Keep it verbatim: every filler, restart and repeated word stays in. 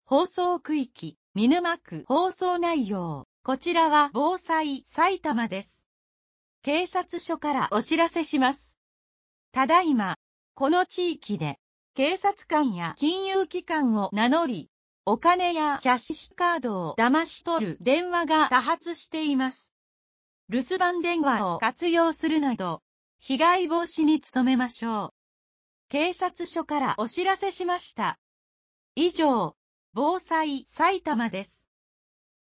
放送区域、見沼区放送内容。こちらは防災埼玉です。警察署からお知らせします。ただいま、この地域で、警察官や金融機関を名乗り、お金やキャッシュカードを騙し取る電話が多発しています。留守番電話を活用するなど、被害防止に努めましょう。警察署からお知らせしました。以上、防災埼玉です。